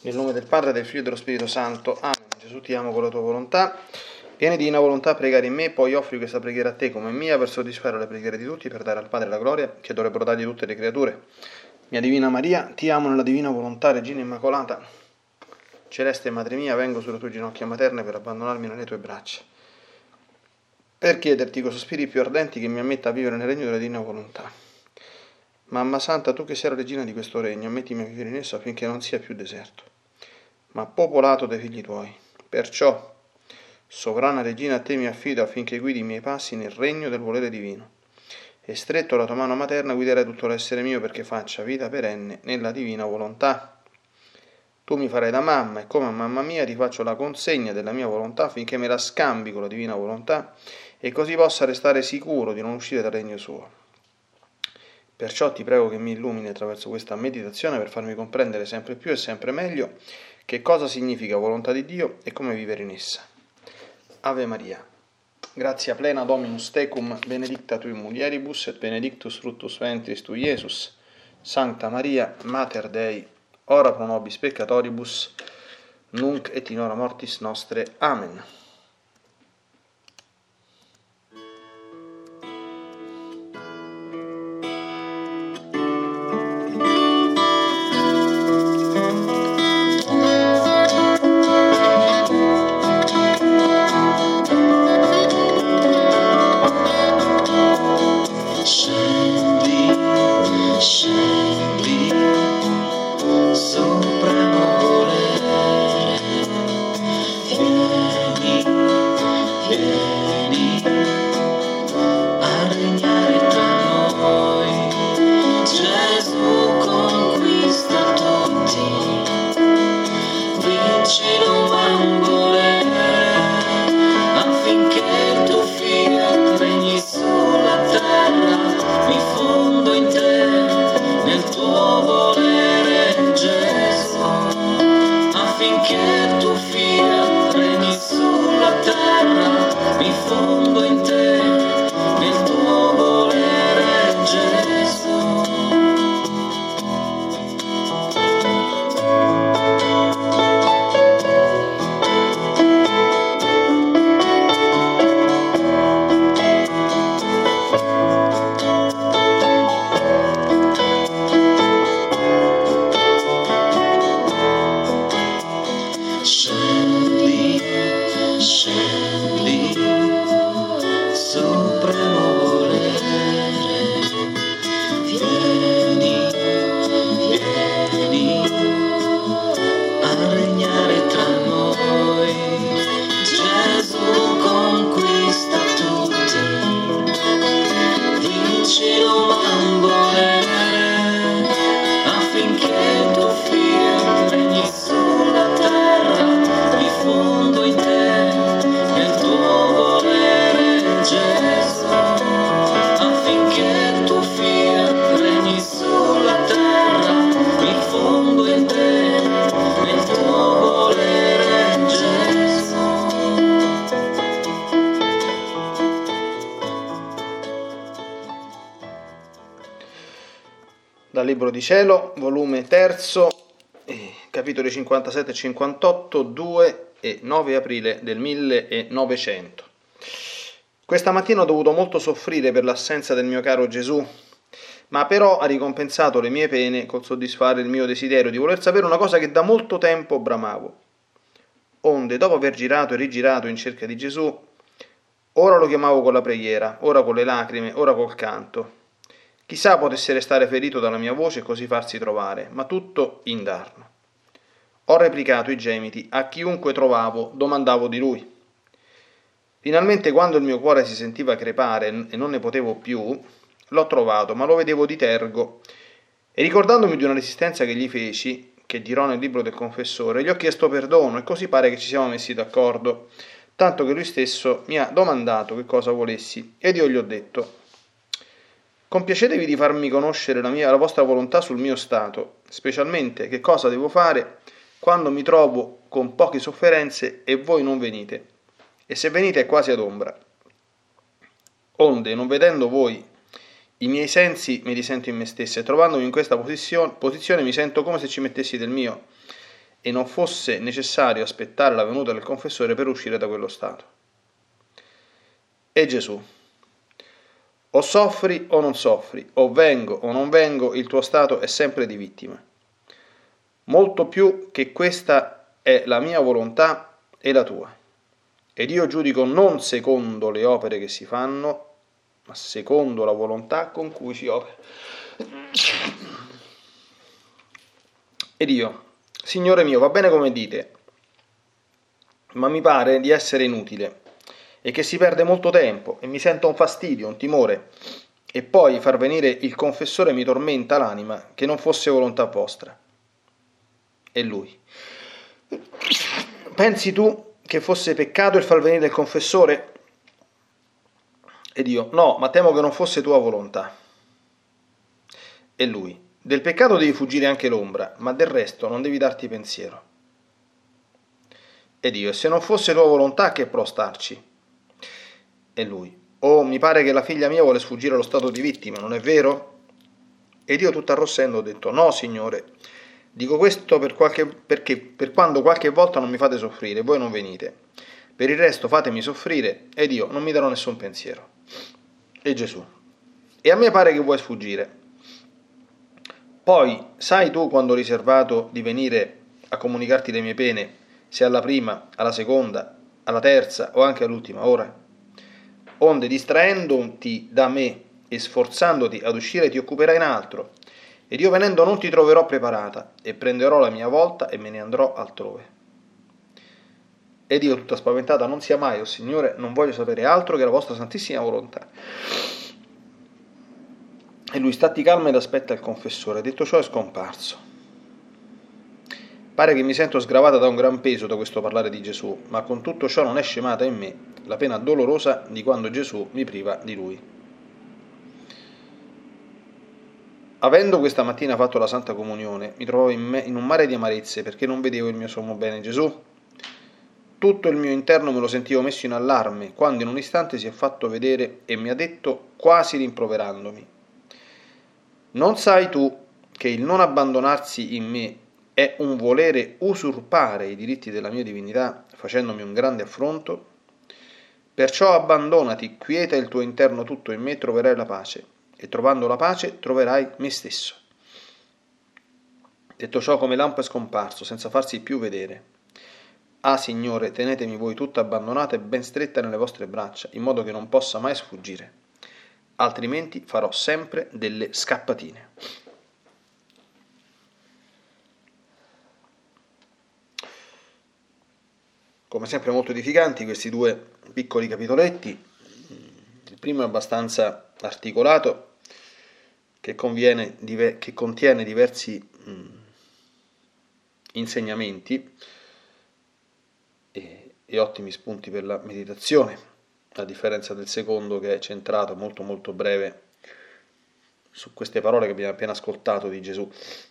Nel nome del Padre, del Figlio e dello Spirito Santo. Amen. Gesù, ti amo con la tua volontà. Vieni di divina volontà a pregare in me, poi offri questa preghiera a te come mia per soddisfare le preghiere di tutti, per dare al Padre la gloria che dovrebbero dargli tutte le creature. Mia Divina Maria, ti amo nella divina volontà, Regina Immacolata. Celeste Madre mia, vengo sulle tue ginocchia materne per abbandonarmi nelle tue braccia, per chiederti con sospiri più ardenti che mi ammetta a vivere nel regno della divina volontà. Mamma Santa, tu che sei la regina di questo regno, ammettimi a vivere in esso affinché non sia più deserto, ma popolato dai figli tuoi. Perciò, sovrana regina, a te mi affido affinché guidi i miei passi nel regno del volere divino, e stretto la tua mano materna guiderai tutto l'essere mio perché faccia vita perenne nella divina volontà. Tu mi farai da mamma e come a mamma mia ti faccio la consegna della mia volontà affinché me la scambi con la divina volontà e così possa restare sicuro di non uscire dal regno suo. Perciò ti prego che mi illumini attraverso questa meditazione per farmi comprendere sempre più e sempre meglio che cosa significa volontà di Dio e come vivere in essa. Ave Maria, gratia plena Dominus tecum, benedicta tui mulieribus et benedictus fructus ventris tui, Iesus. Sancta Maria, Mater Dei, ora pro nobis peccatoribus, nunc et in hora mortis nostre. Amen. Dal Libro di Cielo, volume 3, capitoli 57 e 58, 2 e 9 aprile del 1900. Questa mattina ho dovuto molto soffrire per l'assenza del mio caro Gesù, ma però ha ricompensato le mie pene col soddisfare il mio desiderio di voler sapere una cosa che da molto tempo bramavo. Onde, dopo aver girato e rigirato in cerca di Gesù, ora lo chiamavo con la preghiera, ora con le lacrime, ora col canto. Chissà potesse restare ferito dalla mia voce e così farsi trovare, ma tutto indarno. Ho replicato i gemiti, a chiunque trovavo domandavo di lui. Finalmente, quando il mio cuore si sentiva crepare e non ne potevo più, l'ho trovato, ma lo vedevo di tergo, e ricordandomi di una resistenza che gli feci, che dirò nel libro del confessore, gli ho chiesto perdono e così pare che ci siamo messi d'accordo, tanto che lui stesso mi ha domandato che cosa volessi, ed io gli ho detto: compiacetevi di farmi conoscere la vostra volontà sul mio stato, specialmente che cosa devo fare quando mi trovo con poche sofferenze e voi non venite, e se venite è quasi ad ombra. Onde, non vedendo voi i miei sensi, mi risento in me stesso, e trovandomi in questa posizione mi sento come se ci mettessi del mio, e non fosse necessario aspettare la venuta del confessore per uscire da quello stato. E Gesù: o soffri o non soffri, o vengo o non vengo, il tuo stato è sempre di vittima. Molto più che questa è la mia volontà e la tua. Ed io giudico non secondo le opere che si fanno, ma secondo la volontà con cui si opera. Ed io: Signore mio, va bene come dite, ma mi pare di essere inutile e che si perde molto tempo e mi sento un fastidio, un timore, e poi far venire il confessore mi tormenta l'anima, che non fosse volontà vostra. E lui: pensi tu che fosse peccato il far venire il confessore? Ed io: no, ma temo che non fosse tua volontà. E lui: del peccato devi fuggire anche l'ombra, ma del resto non devi darti pensiero. Ed io: e se non fosse tua volontà, che pro starci? E lui: oh, mi pare che la figlia mia vuole sfuggire allo stato di vittima, non è vero? Ed io, tutto arrossendo, ho detto: no, signore, dico questo perché per quando qualche volta non mi fate soffrire, voi non venite. Per il resto fatemi soffrire, ed io non mi darò nessun pensiero. E Gesù: e a me pare che vuoi sfuggire. Poi, sai tu quando ho riservato di venire a comunicarti le mie pene, se alla prima, alla seconda, alla terza o anche all'ultima ora? Onde, distraendoti da me e sforzandoti ad uscire, ti occuperai in altro, ed io venendo non ti troverò preparata, e prenderò la mia volta e me ne andrò altrove. Ed io, tutta spaventata: non sia mai, o Signore, non voglio sapere altro che la vostra santissima volontà. E lui: statti calma ed aspetta il confessore. Detto ciò è scomparso. Pare che mi sento sgravata da un gran peso da questo parlare di Gesù, ma con tutto ciò non è scemata in me la pena dolorosa di quando Gesù mi priva di lui. Avendo questa mattina fatto la Santa Comunione, mi trovavo in un mare di amarezze perché non vedevo il mio sommo bene Gesù. Tutto il mio interno me lo sentivo messo in allarme, quando in un istante si è fatto vedere e mi ha detto, quasi rimproverandomi: non sai tu che il non abbandonarsi in me è un volere usurpare i diritti della mia divinità, facendomi un grande affronto? Perciò abbandonati, quieta il tuo interno tutto in me, troverai la pace, e trovando la pace troverai me stesso. Detto ciò, come lampo è scomparso, senza farsi più vedere. Ah, Signore, tenetemi voi tutta abbandonata e ben stretta nelle vostre braccia, in modo che non possa mai sfuggire. Altrimenti farò sempre delle scappatine. Come sempre molto edificanti questi due piccoli capitoletti. Il primo è abbastanza articolato, che contiene diversi insegnamenti e ottimi spunti per la meditazione, a differenza del secondo, che è centrato, molto molto breve, su queste parole che abbiamo appena ascoltato di Gesù.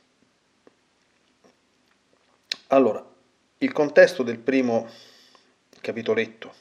Allora, il contesto del primo capitoletto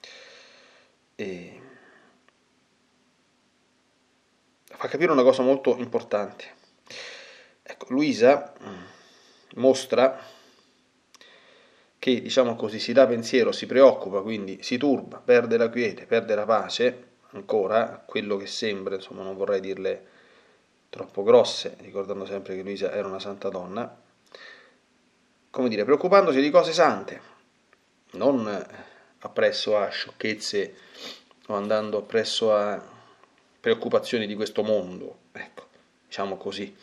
fa capire una cosa molto importante. Ecco, Luisa mostra che, diciamo così, si dà pensiero, si preoccupa, quindi si turba, perde la quiete, perde la pace, ancora, quello che sembra, insomma, non vorrei dirle troppo grosse, ricordando sempre che Luisa era una santa donna, come dire, preoccupandosi di cose sante, non appresso a sciocchezze o andando appresso a preoccupazioni di questo mondo, ecco, diciamo così.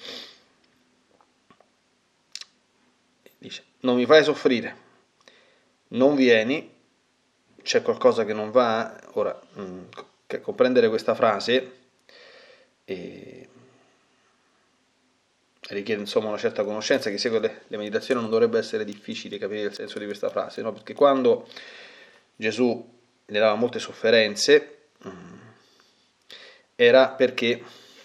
Dice: non mi fai soffrire, non vieni, c'è qualcosa che non va. Ora, comprendere questa frase richiede insomma una certa conoscenza. Chi segue le meditazioni non dovrebbe essere difficile capire il senso di questa frase, no? Perché quando Gesù le dava molte sofferenze era perché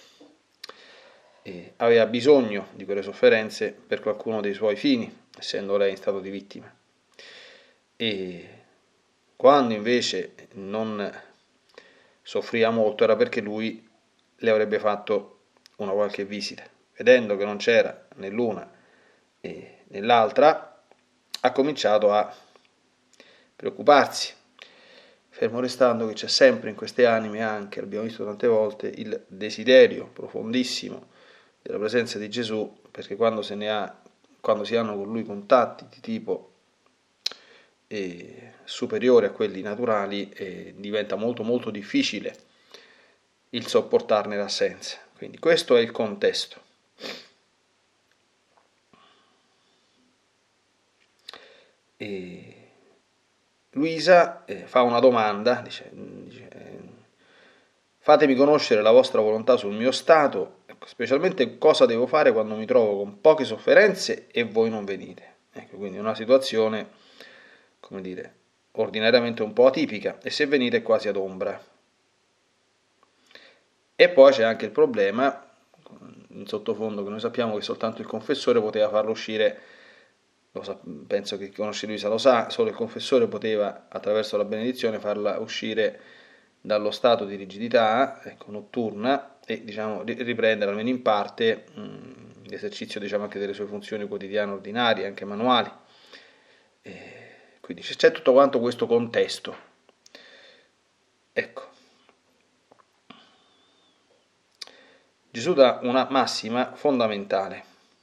aveva bisogno di quelle sofferenze per qualcuno dei suoi fini, essendo lei in stato di vittima. E quando invece non soffriva molto era perché lui le avrebbe fatto una qualche visita. Vedendo che non c'era né l'una né l'altra, ha cominciato a preoccuparsi, fermo restando che c'è sempre in queste anime anche, l'abbiamo visto tante volte, il desiderio profondissimo della presenza di Gesù, perché quando si hanno con lui contatti di tipo superiore a quelli naturali, diventa molto molto difficile il sopportarne l'assenza. Quindi questo è il contesto. E Luisa fa una domanda, dice fatemi conoscere la vostra volontà sul mio stato, specialmente cosa devo fare quando mi trovo con poche sofferenze e voi non venite. Ecco, quindi una situazione, come dire, ordinariamente un po' atipica, e se venite quasi ad ombra. E poi c'è anche il problema, in sottofondo, che noi sappiamo che soltanto il confessore poteva farlo uscire, penso che chi conosce Luisa lo sa, solo il confessore poteva attraverso la benedizione farla uscire dallo stato di rigidità, ecco, notturna, e diciamo riprendere almeno in parte l'esercizio, diciamo, anche delle sue funzioni quotidiane ordinarie, anche manuali. Quindi c'è tutto quanto questo contesto. Ecco. Gesù dà una massima fondamentale.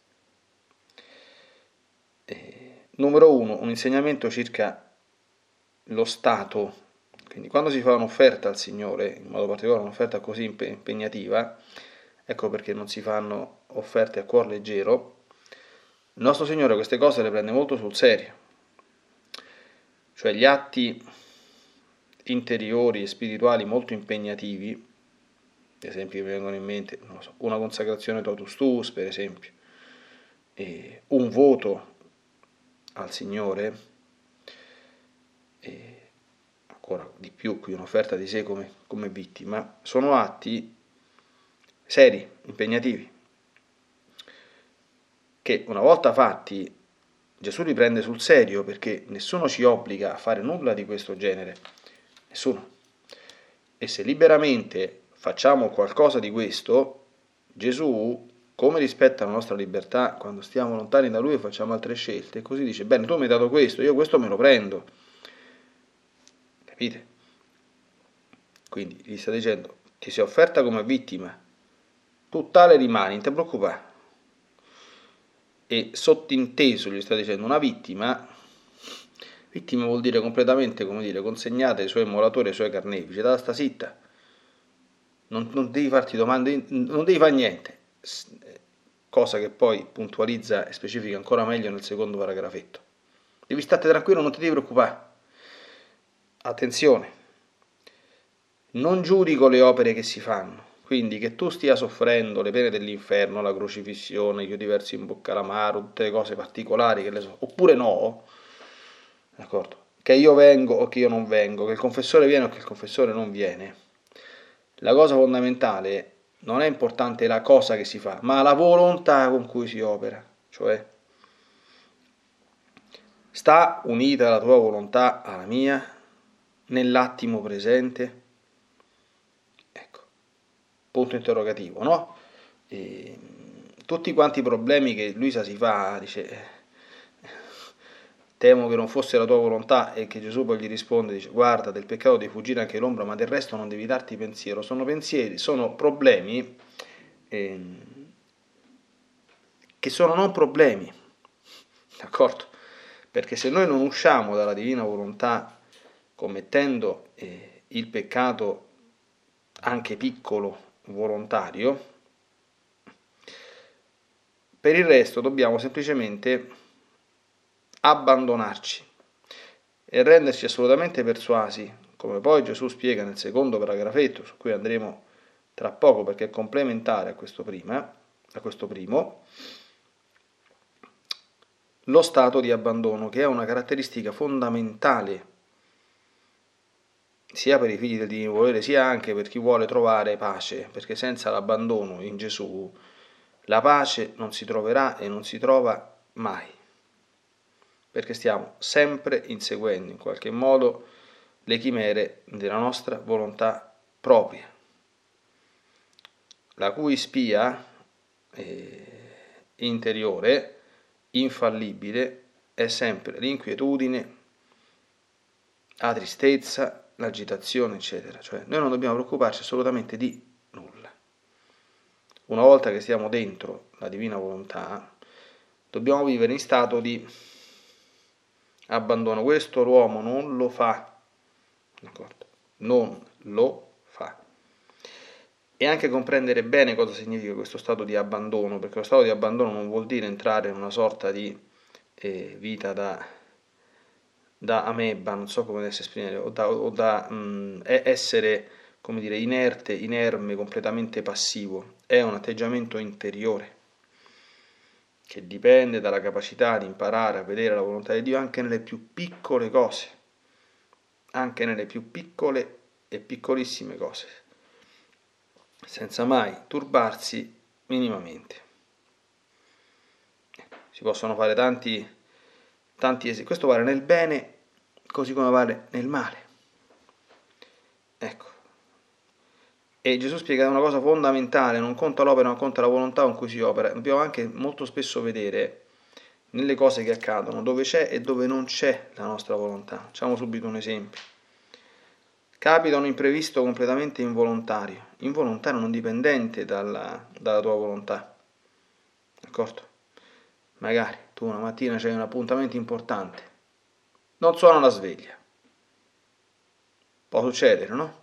Numero 1, un insegnamento circa lo stato. Quindi quando si fa un'offerta al Signore, in modo particolare un'offerta così impegnativa, ecco perché non si fanno offerte a cuor leggero, il nostro Signore queste cose le prende molto sul serio. Cioè gli atti interiori e spirituali molto impegnativi, esempi che mi vengono in mente, non lo so, una consacrazione totus tuus, per esempio, e un voto al Signore, e ancora di più qui un'offerta di sé come vittima, sono atti seri, impegnativi, che una volta fatti Gesù li prende sul serio, perché nessuno ci obbliga a fare nulla di questo genere, nessuno. E se liberamente facciamo qualcosa di questo, Gesù, come rispetta la nostra libertà quando stiamo lontani da Lui e facciamo altre scelte, così dice, bene, tu mi hai dato questo, io questo me lo prendo. Capite? Quindi gli sta dicendo, ti sei offerta come vittima, tu tale rimani, non ti preoccupare. E sottinteso gli sta dicendo, una vittima vuol dire completamente, come dire, consegnata ai suoi immolatori, ai suoi carnefici, da sta zitta. Non devi farti domande, non devi fare niente, cosa che poi puntualizza e specifica ancora meglio nel secondo paragrafetto. Devi stare tranquillo, non ti devi preoccupare. Attenzione, non giudico le opere che si fanno, quindi che tu stia soffrendo le pene dell'inferno, la crocifissione, io diversi in bocca l'amaro, tutte le cose particolari che le so, oppure no, d'accordo? Che io vengo o che io non vengo, che il confessore viene o che il confessore non viene. La cosa fondamentale non è importante la cosa che si fa, ma la volontà con cui si opera, cioè sta unita la tua volontà alla mia nell'attimo presente? Ecco, punto interrogativo, no? E tutti quanti i problemi che Luisa si fa, dice, temo che non fosse la tua volontà, e che Gesù poi gli risponde, dice, guarda, del peccato devi fuggire anche l'ombra, ma del resto non devi darti pensiero. Sono pensieri, sono problemi che sono non problemi, d'accordo? Perché se noi non usciamo dalla divina volontà commettendo il peccato anche piccolo, volontario, per il resto dobbiamo semplicemente abbandonarci e renderci assolutamente persuasi, come poi Gesù spiega nel secondo paragrafetto, su cui andremo tra poco perché è complementare a questo primo, lo stato di abbandono, che è una caratteristica fondamentale sia per i figli del divino volere, sia anche per chi vuole trovare pace, perché senza l'abbandono in Gesù la pace non si troverà e non si trova mai, perché stiamo sempre inseguendo in qualche modo le chimere della nostra volontà propria, la cui spia interiore, infallibile, è sempre l'inquietudine, la tristezza, l'agitazione, eccetera. Cioè noi non dobbiamo preoccuparci assolutamente di nulla. Una volta che stiamo dentro la divina volontà, dobbiamo vivere in stato di abbandono. Questo l'uomo non lo fa, d'accordo? Non lo fa. E anche comprendere bene cosa significa questo stato di abbandono, perché lo stato di abbandono non vuol dire entrare in una sorta di vita da ameba, non so come adesso esprimere, o da essere, come dire, inerte, inerme, completamente passivo. È un atteggiamento interiore che dipende dalla capacità di imparare a vedere la volontà di Dio anche nelle più piccole cose, anche nelle più piccole e piccolissime cose, senza mai turbarsi minimamente. Si possono fare tanti esempi. Questo vale nel bene così come vale nel male. Ecco. E Gesù spiega una cosa fondamentale: non conta l'opera, non conta la volontà con cui si opera. Dobbiamo anche molto spesso vedere nelle cose che accadono dove c'è e dove non c'è la nostra volontà. Facciamo subito un esempio. Capita un imprevisto completamente involontario, non dipendente dalla tua volontà, d'accordo? Magari tu una mattina c'hai un appuntamento importante, non suona la sveglia, può succedere, no?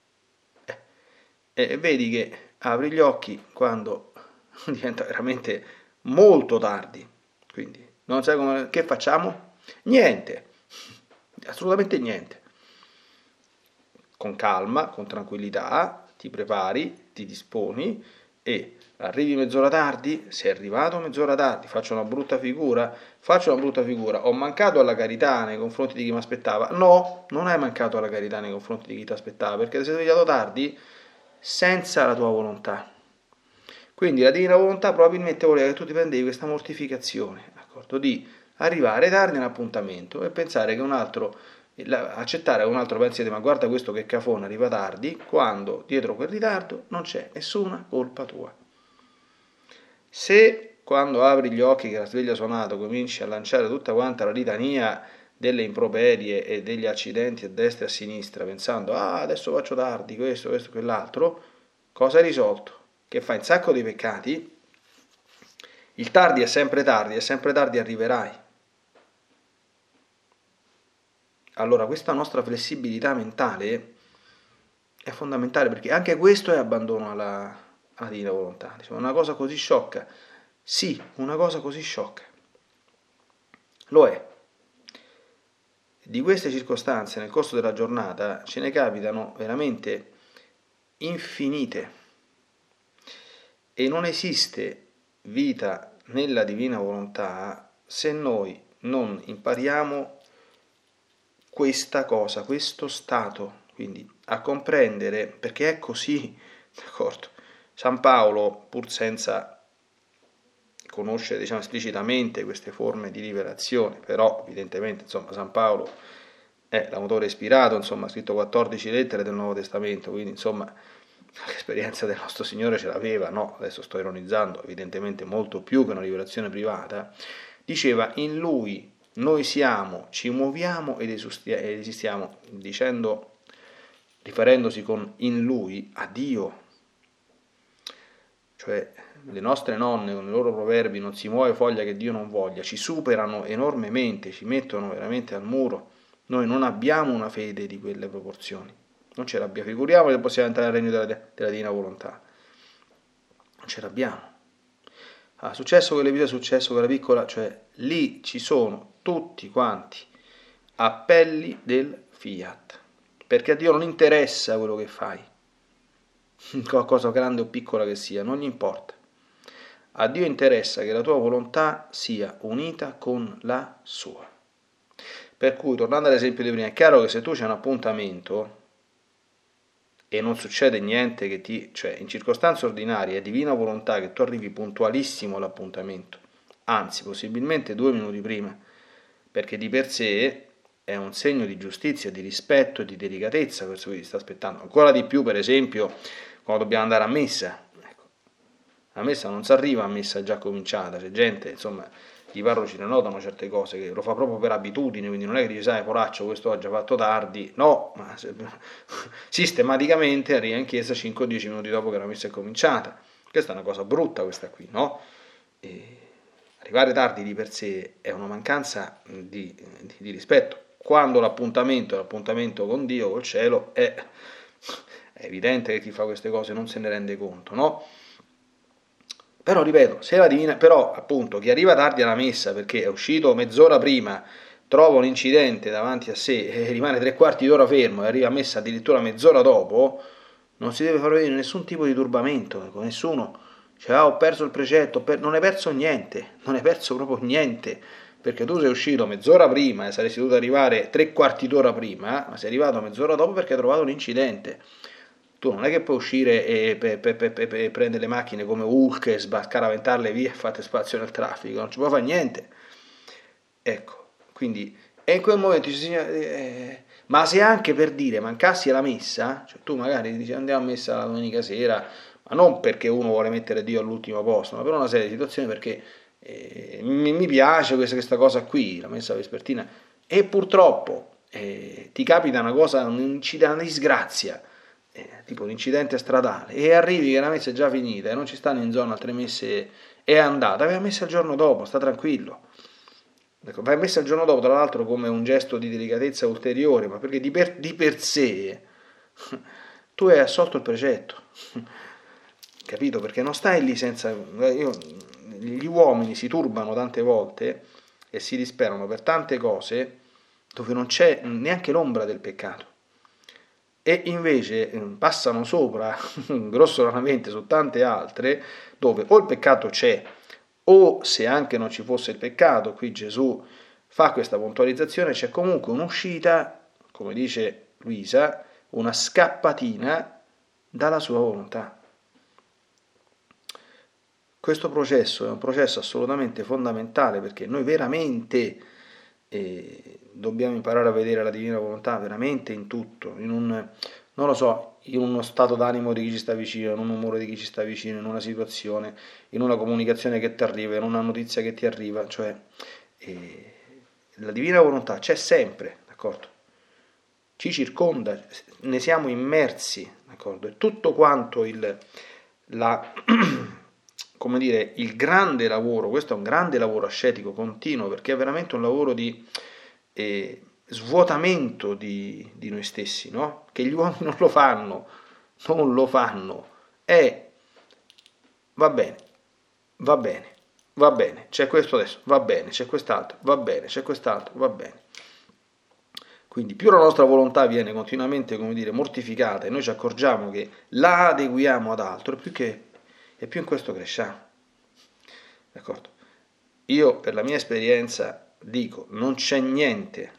E vedi che apri gli occhi quando diventa veramente molto tardi, quindi non sai come, che facciamo? Niente, assolutamente niente. Con calma, con tranquillità, ti prepari, ti disponi e arrivi mezz'ora tardi. Sei arrivato mezz'ora tardi, faccio una brutta figura, ho mancato alla carità nei confronti di chi mi aspettava. No, non hai mancato alla carità nei confronti di chi ti aspettava, perché ti sei svegliato tardi senza la tua volontà. Quindi la divina volontà probabilmente voleva che tu ti prendevi questa mortificazione, d'accordo? Di arrivare tardi all'appuntamento e pensare che accettare che un altro pensi ma guarda questo che cafone arriva tardi, quando dietro quel ritardo non c'è nessuna colpa tua. Se quando apri gli occhi che la sveglia ha suonato cominci a lanciare tutta quanta la litania delle improperie e degli accidenti a destra e a sinistra, pensando adesso faccio tardi, questo, quell'altro, cosa hai risolto? Che fai un sacco di peccati, il tardi è sempre tardi arriverai. Allora questa nostra flessibilità mentale è fondamentale, perché anche questo è abbandono alla divina volontà. Diciamo, una cosa così sciocca, sì, una cosa così sciocca, lo è. Di queste circostanze nel corso della giornata ce ne capitano veramente infinite e non esiste vita nella divina volontà se noi non impariamo questa cosa, questo stato, quindi a comprendere, perché è così, d'accordo? San Paolo, pur senza conoscere, diciamo, esplicitamente queste forme di rivelazione, però evidentemente, insomma, San Paolo è l'autore ispirato, insomma, ha scritto 14 lettere del Nuovo Testamento, quindi insomma l'esperienza del nostro Signore ce l'aveva, no? Adesso sto ironizzando, evidentemente molto più che una rivelazione privata. Diceva: in Lui noi siamo, ci muoviamo ed esistiamo, dicendo, riferendosi con in Lui a Dio. Cioè le nostre nonne con i loro proverbi non si muove foglia che Dio non voglia, ci superano enormemente, ci mettono veramente al muro. Noi non abbiamo una fede di quelle proporzioni, non ce l'abbiamo, figuriamo che possiamo entrare nel regno della divina volontà, non ce l'abbiamo. Successo quell'episodio, è successo quella piccola, cioè lì ci sono tutti quanti appelli del fiat, perché a Dio non interessa quello che fai, qualcosa grande o piccola che sia, non gli importa. A Dio interessa che la tua volontà sia unita con la sua. Per cui, tornando all'esempio di prima, è chiaro che se tu c'è un appuntamento e non succede niente cioè in circostanze ordinarie è divina volontà che tu arrivi puntualissimo all'appuntamento, anzi possibilmente 2 minuti prima, perché di per sé è un segno di giustizia, di rispetto e di delicatezza verso chi ti sta aspettando. Ancora di più, per esempio, quando dobbiamo andare a messa. Ecco, a messa non si arriva a messa già cominciata, c'è gente, insomma, i parroci ne notano certe cose, che lo fa proprio per abitudine, quindi non è che dice, sai, poraccio, questo oggi ha fatto tardi, no, ma sistematicamente arriva in chiesa 5 o 10 minuti dopo che la messa è cominciata. Questa è una cosa brutta, questa qui, no? E arrivare tardi di per sé è una mancanza di rispetto. Quando l'appuntamento è l'appuntamento con Dio, col cielo, è evidente che chi fa queste cose non se ne rende conto, no? Però ripeto, se la divina, però appunto chi arriva tardi alla messa perché è uscito mezz'ora prima, trova un incidente davanti a sé e rimane 3/4 d'ora fermo e arriva a messa addirittura mezz'ora dopo, non si deve far vedere nessun tipo di turbamento, ecco, nessuno dice ho perso il precetto, non hai perso niente, non hai perso proprio niente, perché tu sei uscito mezz'ora prima e saresti dovuto arrivare 3/4 d'ora prima, ma sei arrivato mezz'ora dopo perché hai trovato un incidente. Tu non è che puoi uscire e prendere le macchine come Hulk e scaraventarle via e fate spazio nel traffico, non ci puoi fare niente. Ecco, quindi, e in quel momento ma se anche per dire mancassi alla messa, cioè tu magari dici andiamo a messa la domenica sera, ma non perché uno vuole mettere Dio all'ultimo posto, ma per una serie di situazioni perché mi piace questa cosa qui, la messa vespertina, e purtroppo ti capita una cosa, una disgrazia, tipo un incidente stradale, e arrivi che la messa è già finita e non ci stanno in zona altre messe, è andata, vai a messa il giorno dopo, sta tranquillo. Ecco, vai a messa il giorno dopo, tra l'altro come un gesto di delicatezza ulteriore, ma perché di per sé tu hai assolto il precetto, capito? Perché non stai lì senza... gli uomini si turbano tante volte e si disperano per tante cose dove non c'è neanche l'ombra del peccato. E invece passano sopra grossolanamente su tante altre dove o il peccato c'è o se anche non ci fosse il peccato, qui Gesù fa questa puntualizzazione, c'è comunque un'uscita, come dice Luisa, una scappatina dalla sua volontà. Questo processo è un processo assolutamente fondamentale perché noi veramente dobbiamo imparare a vedere la divina volontà veramente in tutto, in un, non lo so, in uno stato d'animo di chi ci sta vicino, in un umore di chi ci sta vicino, in una situazione, in una comunicazione che ti arriva, in una notizia che ti arriva, cioè la divina volontà c'è sempre, d'accordo? Ci circonda, ne siamo immersi, d'accordo? E tutto quanto come dire, il grande lavoro, questo è un grande lavoro ascetico continuo perché è veramente un lavoro di svuotamento di noi stessi, no? Che gli uomini non lo fanno, va bene, va bene, va bene, c'è questo adesso, va bene, c'è quest'altro, va bene, c'è quest'altro, va bene. Quindi più la nostra volontà viene continuamente, come dire, mortificata e noi ci accorgiamo che la adeguiamo ad altro, e più in questo cresciamo. D'accordo? Io per la mia esperienza dico, non c'è niente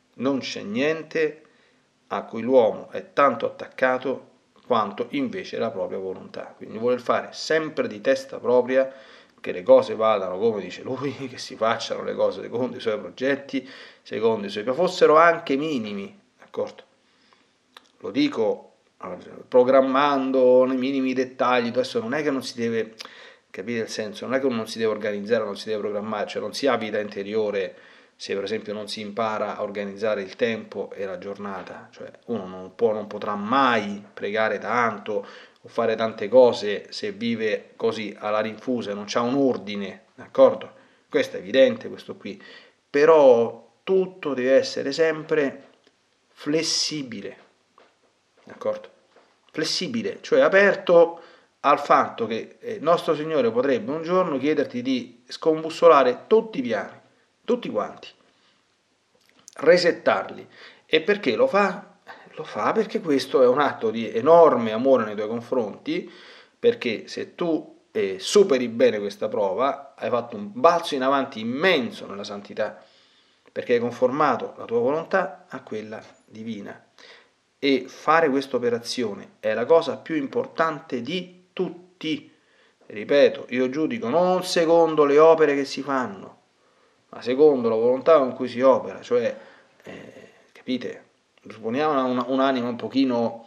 a cui l'uomo è tanto attaccato quanto invece la propria volontà. Quindi voler fare sempre di testa propria, che le cose vadano come dice lui, che si facciano le cose secondo i suoi progetti, secondo i suoi, fossero anche minimi, d'accordo? Lo dico programmando nei minimi dettagli, adesso non è che non si deve, capire il senso, non è che uno non si deve organizzare, non si deve programmare, cioè non si ha vita interiore se per esempio non si impara a organizzare il tempo e la giornata, cioè uno non potrà mai pregare tanto o fare tante cose se vive così alla rinfusa, non c'ha un ordine, d'accordo? Questo è evidente, questo qui, però tutto deve essere sempre flessibile, d'accordo? Flessibile, cioè aperto al fatto che nostro Signore potrebbe un giorno chiederti di scombussolare tutti i piani, tutti quanti, resettarli. E perché lo fa? Lo fa perché questo è un atto di enorme amore nei tuoi confronti, perché se tu superi bene questa prova, hai fatto un balzo in avanti immenso nella santità, perché hai conformato la tua volontà a quella divina. E fare questa operazione è la cosa più importante di tutti. Ripeto, io giudico non secondo le opere che si fanno, ma secondo la volontà con cui si opera, cioè, capite, supponiamo un'anima un pochino,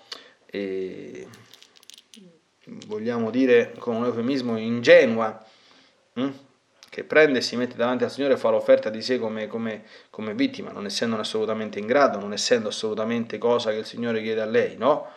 vogliamo dire con un eufemismo, ingenua, che prende e si mette davanti al Signore e fa l'offerta di sé come vittima, non essendo assolutamente in grado, non essendo assolutamente cosa che il Signore chiede a lei, no?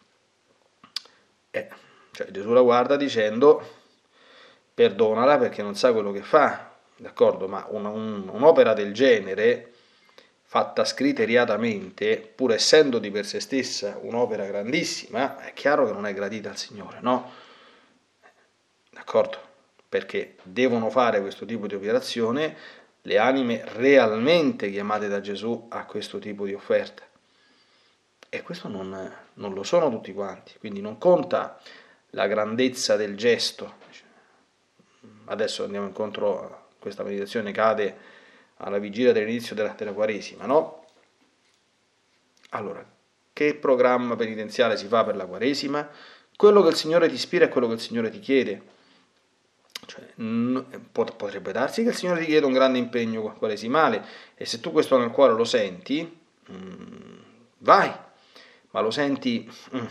Cioè Gesù la guarda dicendo perdonala perché non sa quello che fa, d'accordo? Ma un'opera del genere, fatta scriteriatamente, pur essendo di per sé stessa un'opera grandissima, è chiaro che non è gradita al Signore, no? D'accordo? Perché devono fare questo tipo di operazione le anime realmente chiamate da Gesù a questo tipo di offerta. E questo non lo sono tutti quanti, quindi non conta la grandezza del gesto. Adesso andiamo incontro a questa meditazione, cade alla vigilia dell'inizio della Quaresima, no? Allora, che programma penitenziale si fa per la Quaresima? Quello che il Signore ti ispira è quello che il Signore ti chiede. Cioè, potrebbe darsi che il Signore ti chieda un grande impegno quaresimale e se tu questo nel cuore lo senti, vai, ma lo senti.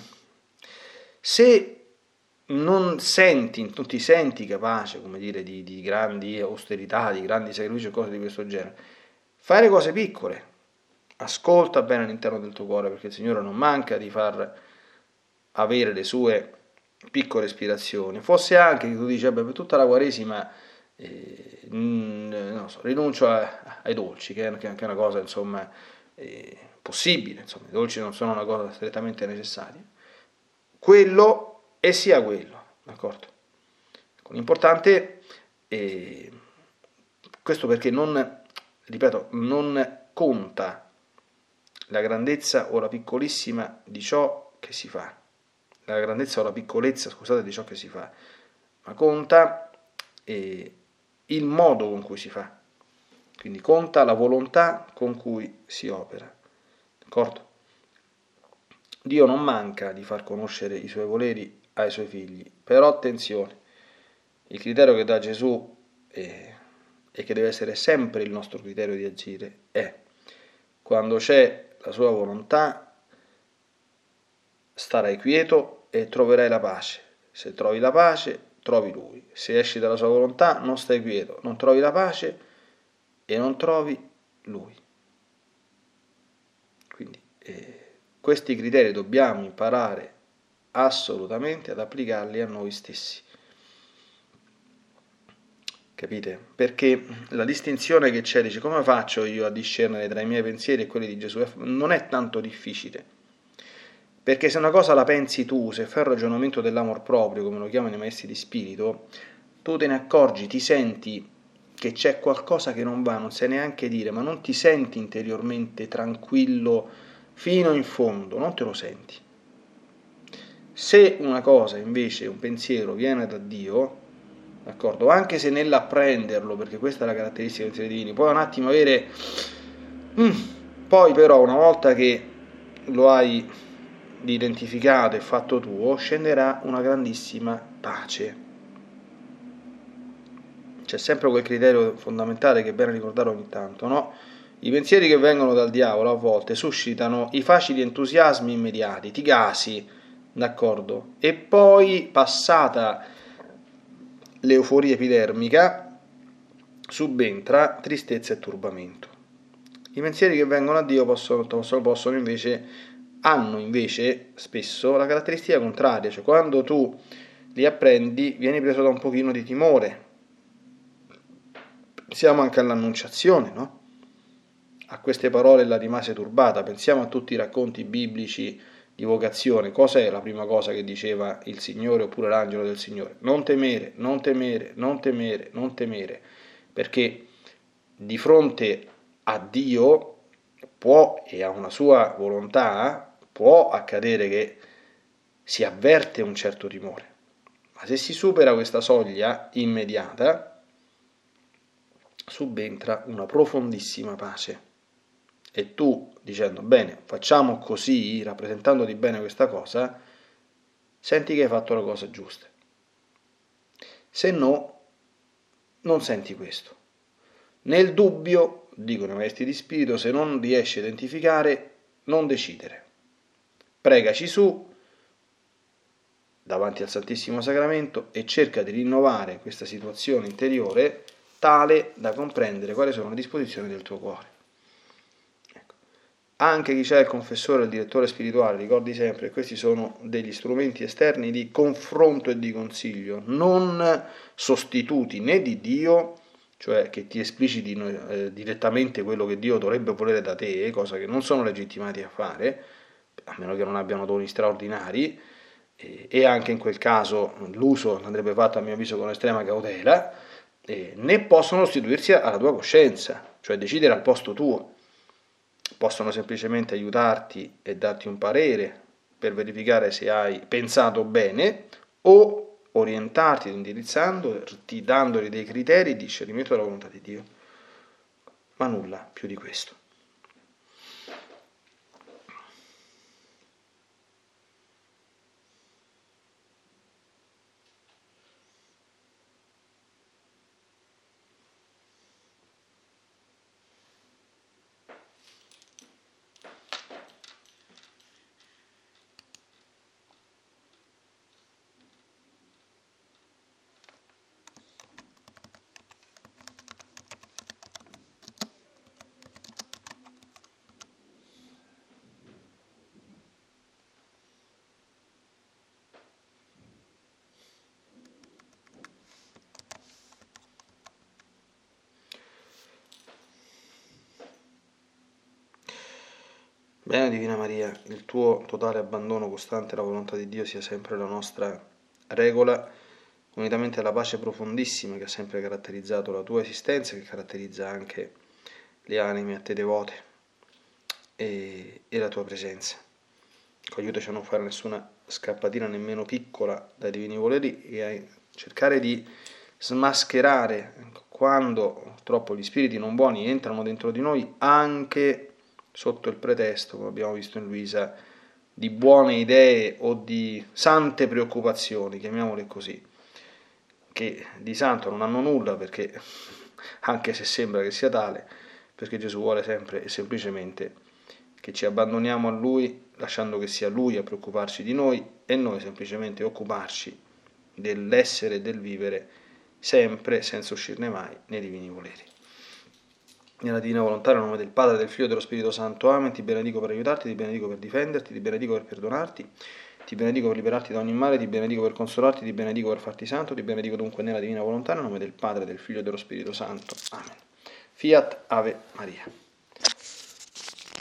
Se non ti senti capace, come dire, di grandi austerità, di grandi sacrifici o cose di questo genere, fai le cose piccole, ascolta bene all'interno del tuo cuore, perché il Signore non manca di far avere le sue piccole ispirazioni. Fosse anche che tu dici, per tutta la Quaresima non so, rinuncio ai dolci, che è una cosa insomma possibile, insomma, i dolci non sono una cosa strettamente necessaria. Quello e sia quello, d'accordo? L'importante è questo, perché non conta la grandezza o la piccolissima di ciò che si fa, la grandezza o la piccolezza, scusate, di ciò che si fa, ma conta il modo con cui si fa, quindi conta la volontà con cui si opera, d'accordo? Dio non manca di far conoscere i suoi voleri ai suoi figli, però attenzione, il criterio che dà Gesù e che deve essere sempre il nostro criterio di agire è: quando c'è la sua volontà starai quieto e troverai la pace, se trovi la pace trovi Lui, se esci dalla sua volontà non stai quieto, non trovi la pace e non trovi Lui. Quindi questi criteri dobbiamo imparare assolutamente ad applicarli a noi stessi. Capite? Perché la distinzione che c'è, dice, come faccio io a discernere tra i miei pensieri e quelli di Gesù? Non è tanto difficile. Perché se una cosa la pensi tu, se fai il ragionamento dell'amor proprio, come lo chiamano i maestri di spirito, tu te ne accorgi, ti senti che c'è qualcosa che non va, non sai neanche dire, ma non ti senti interiormente tranquillo fino in fondo, non te lo senti. Se una cosa invece, un pensiero, viene da Dio, d'accordo, anche se nell'apprenderlo, perché questa è la caratteristica dei pensieri divini, puoi un attimo avere, poi però una volta che lo hai identificato e fatto tuo, scenderà una grandissima pace. C'è sempre quel criterio fondamentale che è bene ricordare ogni tanto, no? I pensieri che vengono dal diavolo a volte suscitano i facili entusiasmi immediati, ti gasi, d'accordo? E poi, passata l'euforia epidermica, subentra tristezza e turbamento. I pensieri che vengono da Dio hanno invece spesso la caratteristica contraria, cioè quando tu li apprendi vieni preso da un pochino di timore. Pensiamo anche all'annunciazione, no? A queste parole la rimase turbata, pensiamo a tutti i racconti biblici di vocazione. Cos'è la prima cosa che diceva il Signore oppure l'angelo del Signore? Non temere, non temere, non temere, non temere, perché di fronte a Dio può, e a una sua volontà, può accadere che si avverte un certo timore, ma se si supera questa soglia immediata, subentra una profondissima pace. E tu, dicendo, bene, facciamo così, rappresentandoti bene questa cosa, senti che hai fatto la cosa giusta. Se no, non senti questo. Nel dubbio, dicono i maestri di spirito, se non riesci a identificare, non decidere. Pregaci su, davanti al Santissimo Sacramento, e cerca di rinnovare questa situazione interiore tale da comprendere quali sono le disposizioni del tuo cuore. Ecco. Anche chi c'è il confessore, il direttore spirituale, ricordi sempre che questi sono degli strumenti esterni di confronto e di consiglio, non sostituti né di Dio, cioè che ti esplicitino direttamente quello che Dio dovrebbe volere da te, cosa che non sono legittimati a fare, a meno che non abbiano doni straordinari, e anche in quel caso l'uso andrebbe fatto a mio avviso con estrema cautela, né possono sostituirsi alla tua coscienza, cioè decidere al posto tuo. Possono semplicemente aiutarti e darti un parere per verificare se hai pensato bene, o orientarti, indirizzandoti, dandogli dei criteri di discernimento della volontà di Dio, ma nulla più di questo. Bene Divina Maria, il tuo totale abbandono costante alla volontà di Dio sia sempre la nostra regola, unitamente alla pace profondissima che ha sempre caratterizzato la tua esistenza, che caratterizza anche le anime a te devote e la tua presenza. Aiutaci a non fare nessuna scappatina nemmeno piccola dai divini voleri e a cercare di smascherare quando purtroppo gli spiriti non buoni entrano dentro di noi, anche sotto il pretesto, come abbiamo visto in Luisa, di buone idee o di sante preoccupazioni, chiamiamole così, che di santo non hanno nulla, perché anche se sembra che sia tale, perché Gesù vuole sempre e semplicemente che ci abbandoniamo a Lui, lasciando che sia Lui a preoccuparsi di noi e noi semplicemente occuparci dell'essere e del vivere sempre senza uscirne mai nei divini voleri. Nella divina volontà, nel nome del Padre, del Figlio e dello Spirito Santo. Amen. Ti benedico per aiutarti, ti benedico per difenderti, ti benedico per perdonarti, ti benedico per liberarti da ogni male, ti benedico per consolarti, ti benedico per farti santo, ti benedico dunque nella divina volontà, nel nome del Padre, del Figlio e dello Spirito Santo. Amen. Fiat Ave Maria.